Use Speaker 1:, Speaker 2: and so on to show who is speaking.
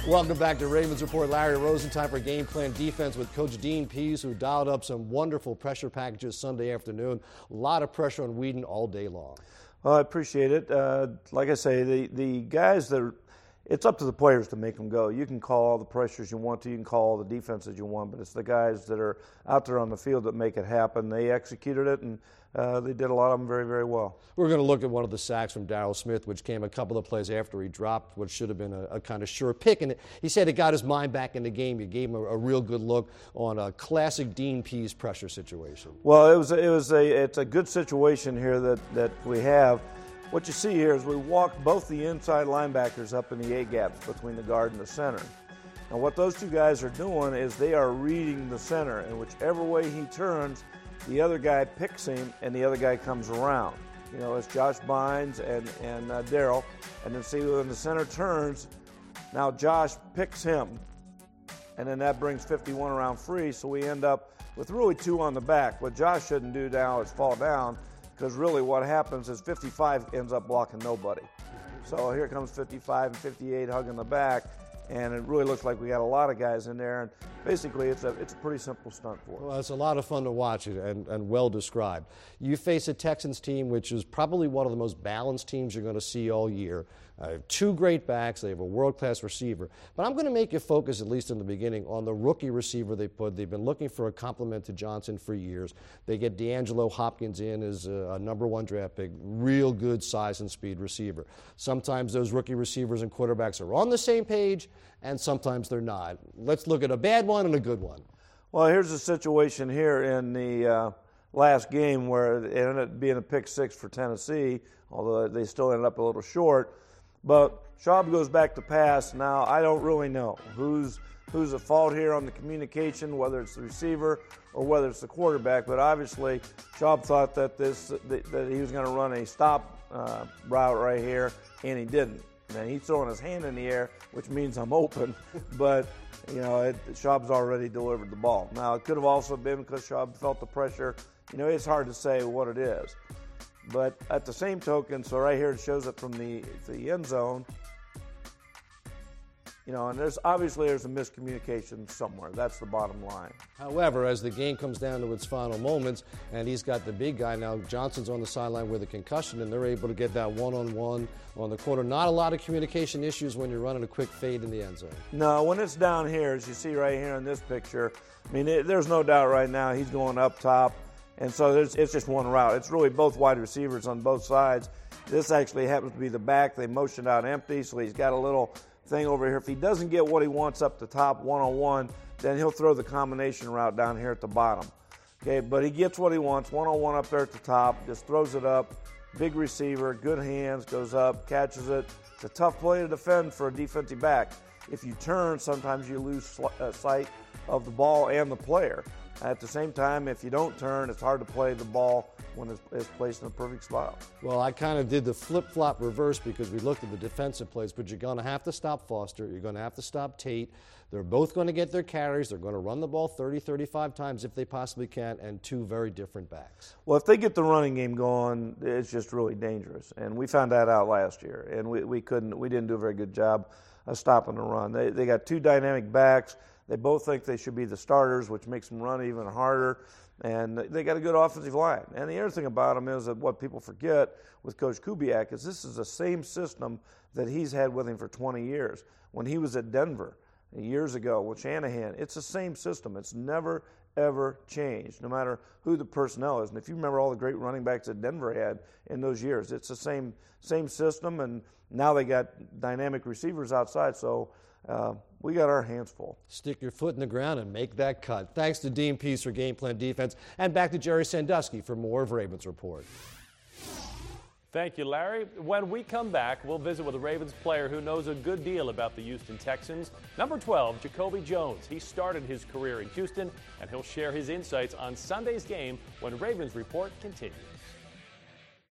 Speaker 1: Welcome back to Ravens Report. Larry Rosenthal for Game Plan Defense with Coach Dean Pease, who dialed up some wonderful pressure packages Sunday afternoon. A lot of pressure on Whedon all day long.
Speaker 2: Well, I appreciate it. Like I say, the guys that it's up to the players to make them go. You can call all the pressures you want to. You can call all the defenses you want, but it's the guys that are out there on the field that make it happen. They executed it, and they did a lot of them very, very well.
Speaker 1: We're going to look at one of the sacks from Darryl Smith, which came a couple of plays after he dropped what should have been a kind of sure pick. And he said it got his mind back in the game. You gave him a real good look on a classic Dean Pease pressure situation.
Speaker 2: Well, it's a good situation here that we have. What you see here is we walk both the inside linebackers up in the A-gaps between the guard and the center. And what those two guys are doing is they are reading the center, and whichever way he turns, the other guy picks him and the other guy comes around. You know, it's Josh Bynes and Darryl. And then see when the center turns, now Josh picks him, and then that brings 51 around free, so we end up with really two on the back. What Josh shouldn't do now is fall down, because really what happens is 55 ends up blocking nobody. So here comes 55 and 58 hugging the back, and it really looks like we got a lot of guys in there. And basically, it's a pretty simple stunt for us.
Speaker 1: Well, it's a lot of fun to watch it and well described. You face a Texans team which is probably one of the most balanced teams you're going to see all year. Two great backs. They have a world-class receiver. But I'm going to make you focus, at least in the beginning, on the rookie receiver they put. They've been looking for a complement to Johnson for years. They get DeAngelo Hopkins in as a #1 draft pick, real good size and speed receiver. Sometimes those rookie receivers and quarterbacks are on the same page, and sometimes they're not. Let's look at a bad one and a good one.
Speaker 2: Well, here's a situation here in the last game where it ended up being a pick six for Tennessee, although they still ended up a little short. But Schaub goes back to pass. Now, I don't really know who's at fault here on the communication, whether it's the receiver or whether it's the quarterback. But obviously, Schaub thought that he was going to run a stop route right here, and he didn't. And he's throwing his hand in the air, which means I'm open. But, you know, Schaub's already delivered the ball. Now, it could have also been because Schaub felt the pressure. You know, it's hard to say what it is. But at the same token, so right here it shows it from the end zone. You know, and there's a miscommunication somewhere. That's the bottom line.
Speaker 1: However, as the game comes down to its final moments, and he's got the big guy now, Johnson's on the sideline with a concussion, and they're able to get that one-on-one on the corner. Not a lot of communication issues when you're running a quick fade in the end zone.
Speaker 2: No, when it's down here, as you see right here in this picture, I mean, there's no doubt right now he's going up top. And so it's just one route. It's really both wide receivers on both sides. This actually happens to be the back. They motioned out empty, so he's got a little thing over here. If he doesn't get what he wants up the top one-on-one, then he'll throw the combination route down here at the bottom. Okay, but he gets what he wants, one-on-one up there at the top, just throws it up. Big receiver, good hands, goes up, catches it. It's a tough play to defend for a defensive back. If you turn, sometimes you lose sight of the ball and the player. At the same time, if you don't turn, it's hard to play the ball when it's placed in the perfect spot.
Speaker 1: Well, I kind of did the flip-flop reverse because we looked at the defensive plays, but you're going to have to stop Foster. You're going to have to stop Tate. They're both going to get their carries. They're going to run the ball 30, 35 times if they possibly can, and two very different backs.
Speaker 2: Well, if they get the running game going, it's just really dangerous. And we found that out last year, and we didn't do a very good job of stopping the run. They got two dynamic backs. They both think they should be the starters, which makes them run even harder. And they got a good offensive line. And the other thing about them is that what people forget with Coach Kubiak is this is the same system that he's had with him for 20 years. When he was at Denver years ago with Shanahan, it's the same system. It's never, ever changed, no matter who the personnel is. And if you remember all the great running backs that Denver had in those years, it's the same system. And now they got dynamic receivers outside, so we got our hands full.
Speaker 1: Stick your foot in the ground and make that cut. Thanks to Dean Pease for Game Plan Defense. And back to Jerry Sandusky for more of Ravens Report.
Speaker 3: Thank you, Larry. When we come back, we'll visit with a Ravens player who knows a good deal about the Houston Texans. Number 12, Jacoby Jones. He started his career in Houston, and he'll share his insights on Sunday's game when Ravens Report continues.